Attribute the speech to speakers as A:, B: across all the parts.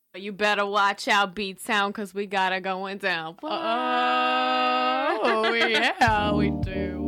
A: You better watch out, Beat Sound, because we got it going down.
B: Oh, yeah, we do.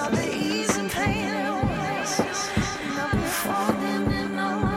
C: all the ease and pain oasis, and I'll be falling in love.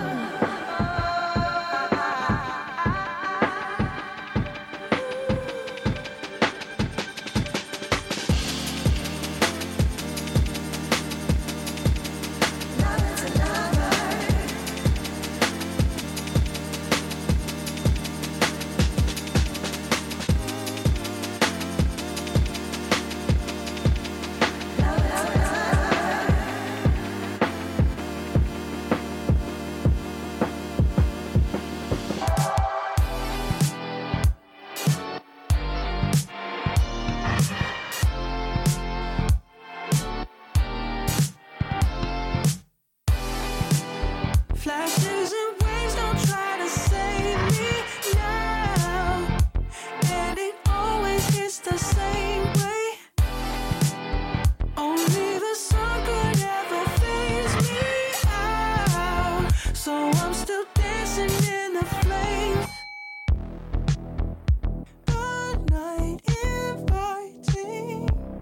C: Flashes and waves don't try to save me now, and it always hits the same way. Only the sun could ever phase me out, so I'm still dancing in the flames. The night inviting,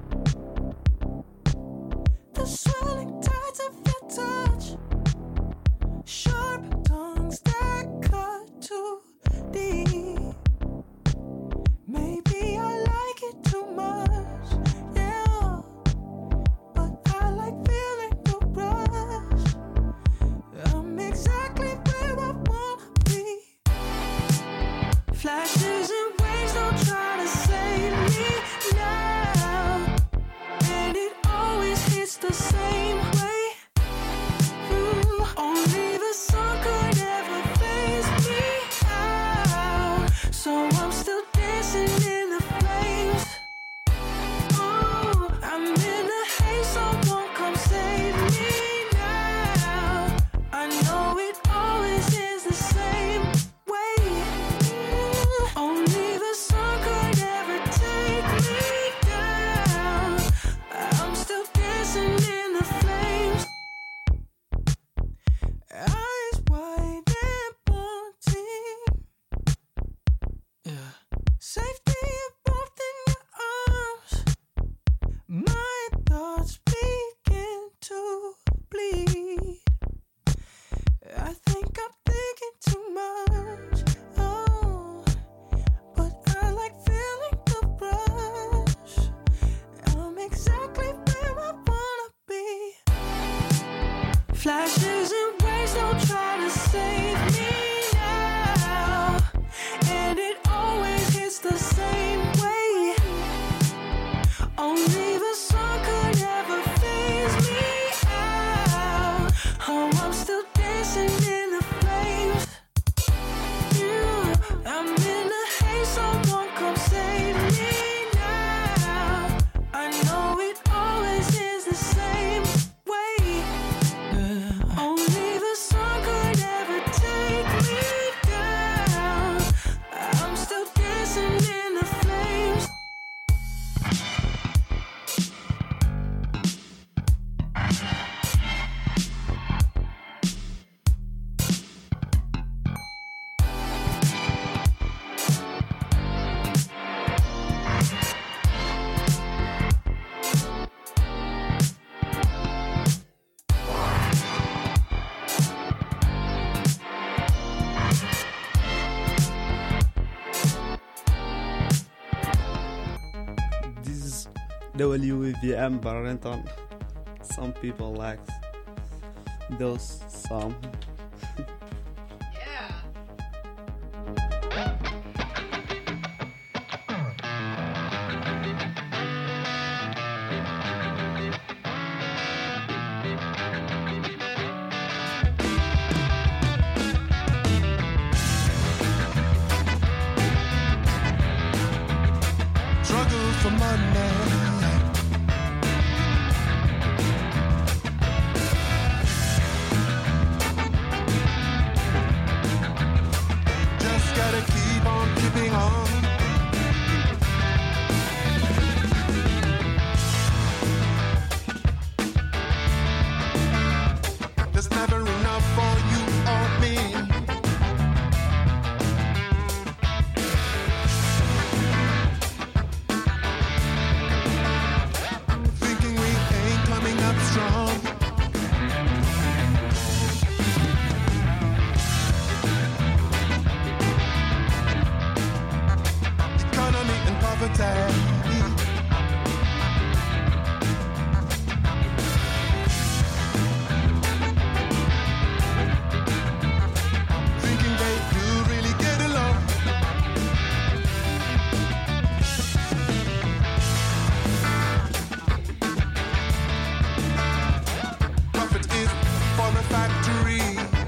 C: the swelling tides of your touch. Sharp tongues that cut too deep. Maybe I like it too much, yeah. But I like feeling the rush. I'm exactly where I wanna be. Flashes and waves don't try to save me now, and it always hits the same way. Only the sun could ever phase me out, so I'm still dancing in the flames. Oh, I'm in a haze, someone come save me now. I know it always is the same way. Only the sun could ever take me down. I'm still dancing in the flames. Eyes wide and wanting, yeah. Safety both in your arms. My thoughts begin to bleed. I think I'm thinking too much. Oh, but I like feeling the rush. I'm exactly where I wanna be. Flashes and waves don't try to save me now, and it always hits the same way. Only the sun could ever phase me out. Oh, I'm still dancing in the flames. Yeah, I'm in a haze, someone come save me now. I know it always is the same way. Only the sun could ever take me down. I'm still dancing in the flames.
D: This is WVM Barrington. Some people like those some.
E: Struggle for money. strong. Economy and poverty. Thinking they do really get along. Profit is for the factory.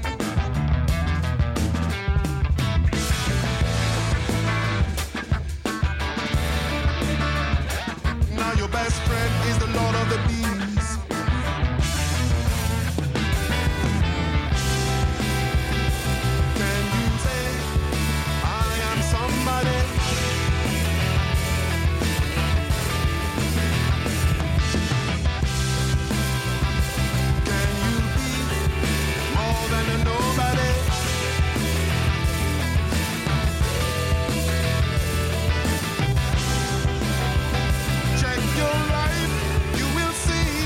E: Now your best friend is the Lord of the Bees. Can you say I am somebody? Can you be more than a nobody? Check your life, you will see.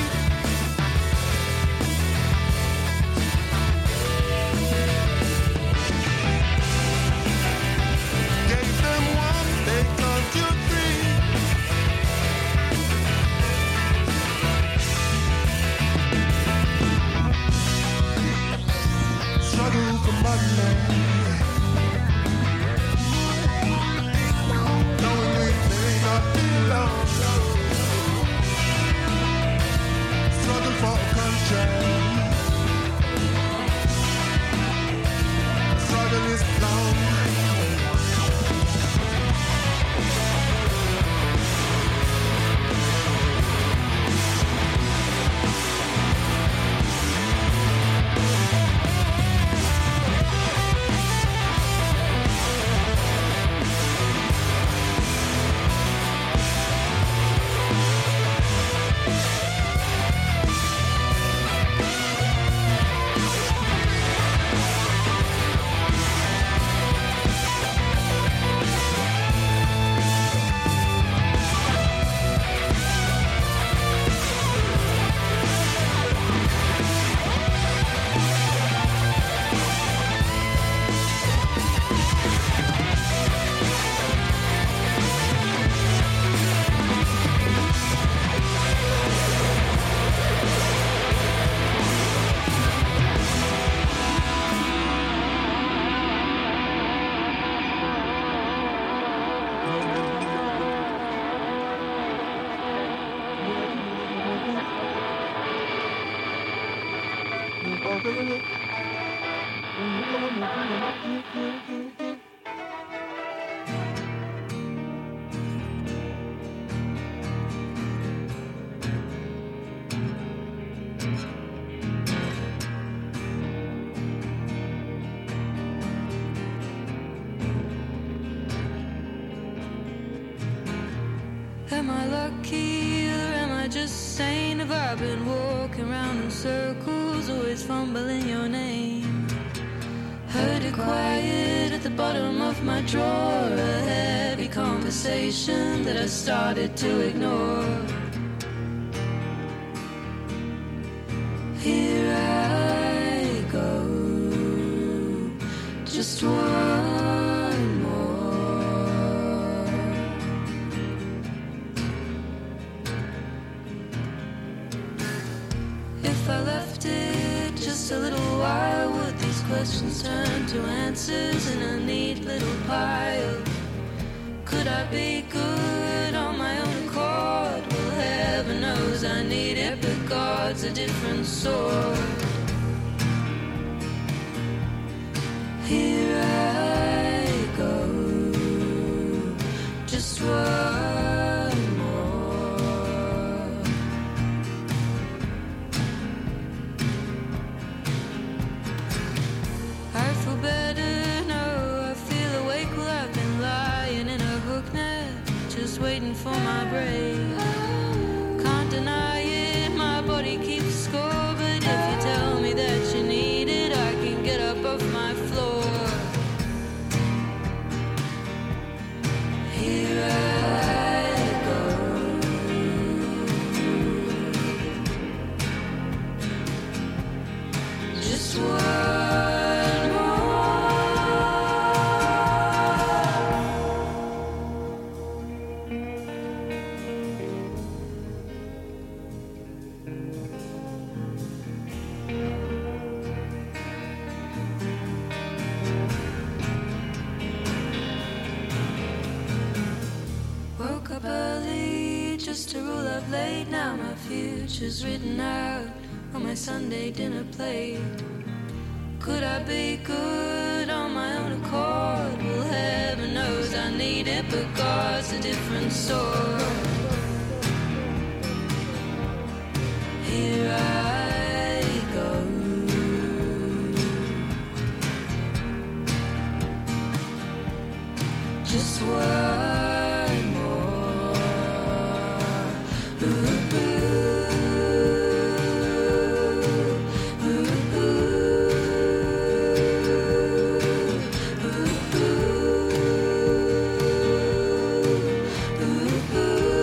E: Gave them one, they taught you three. Struggle for money. Knowing we may not belong. Struggle for a country. Struggle is long.
C: Am I lucky or am I just sane? Have I been walking around in circles, always fumbling your name? Heard it quiet at the bottom of my drawer, a heavy conversation that I started to ignore. Here I go, just one more. If I left it just a little while, would these questions turn to answers in a neat little pile? Could I be good on my own accord? Well, heaven knows I need it, but God's a different sort. Here I go, just one more. I feel better now, I feel awake. Well, I've been lying in a hook net, just waiting for my break. Can't deny it, my body keeps score, but if you tell me that you need it, I can get up off my floor. Here I go. futures written out on my Sunday dinner plate. Could I be good on my own accord? Well, heaven knows I need it, but God's a different sort. Here I go. Just one more. Ooh, ooh, ooh, ooh.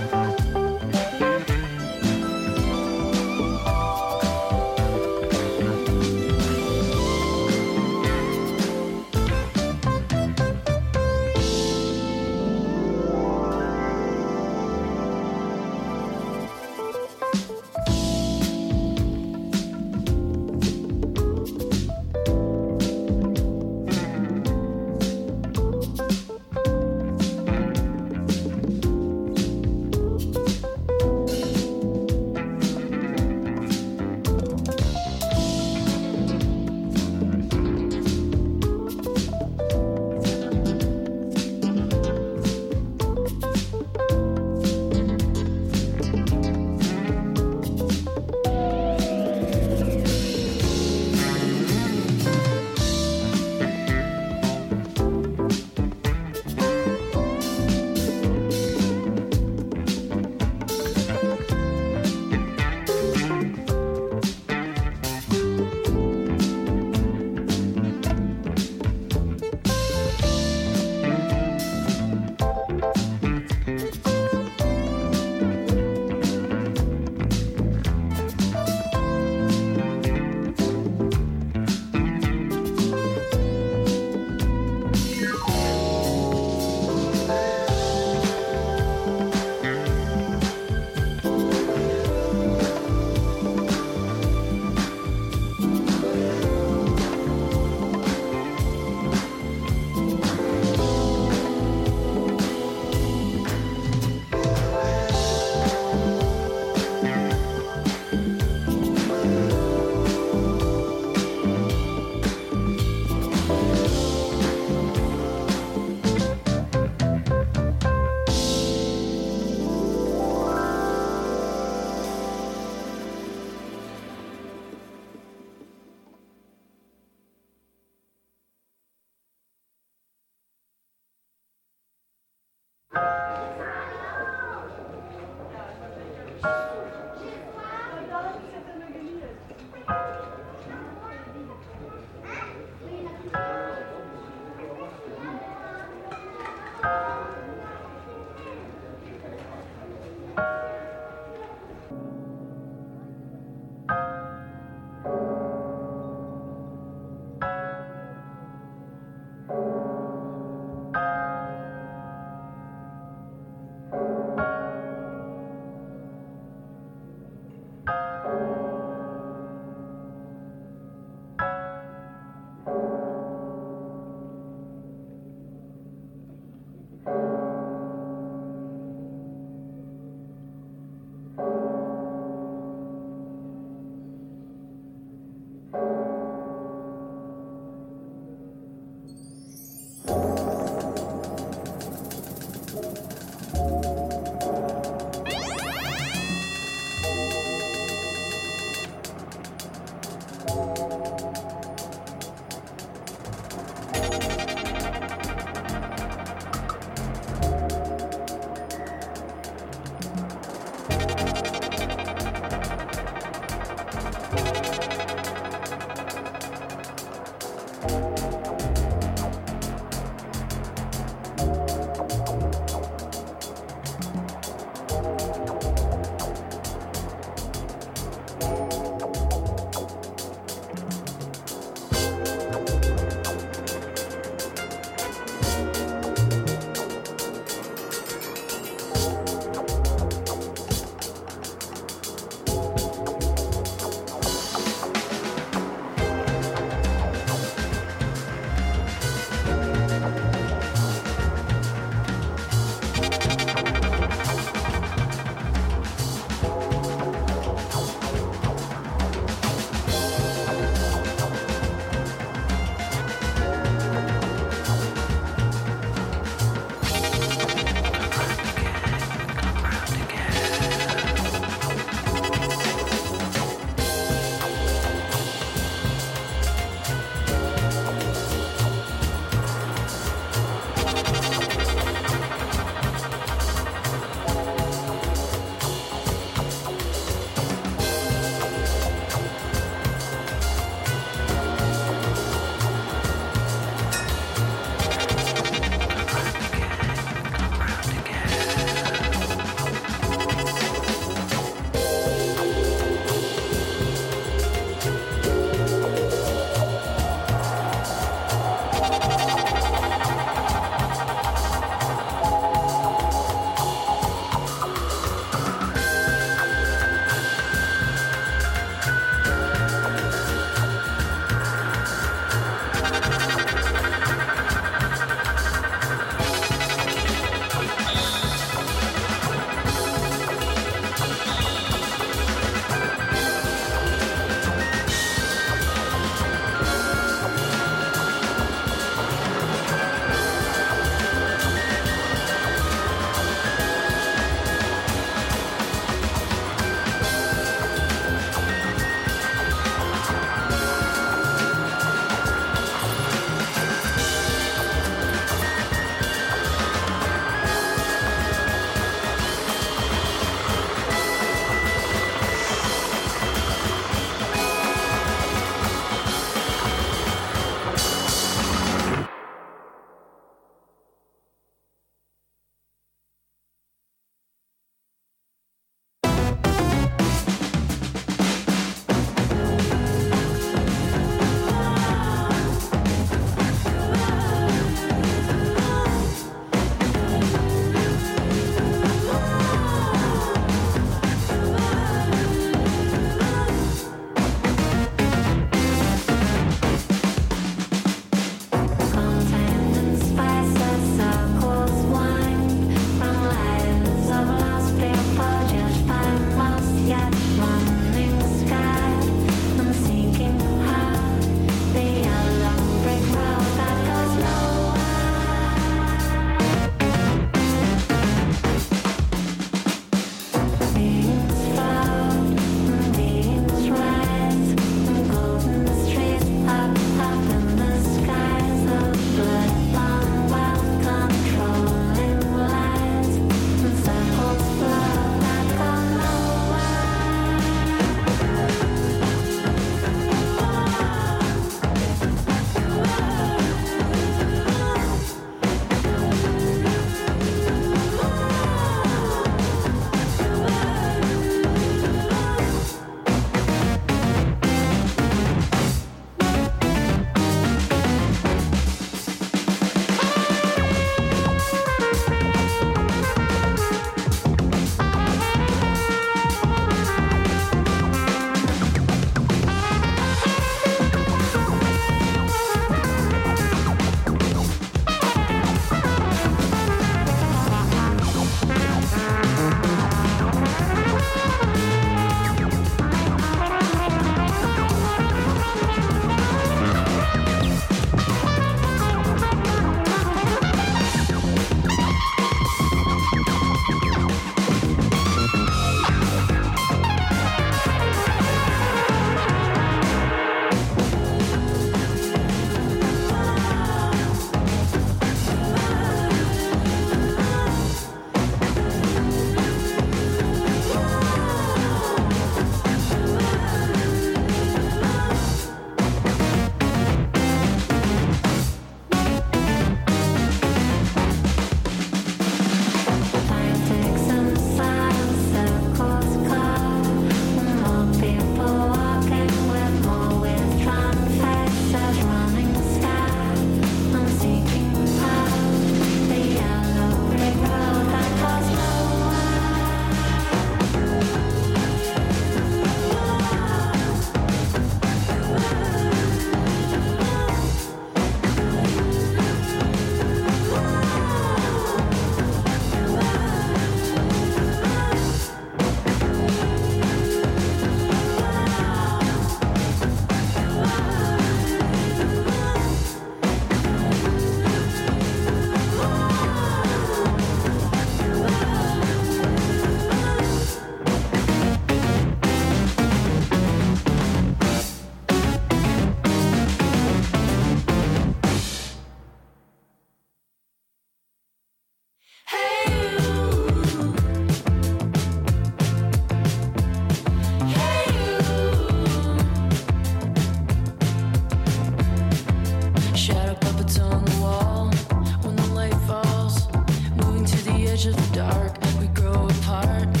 C: dark, we grow apart.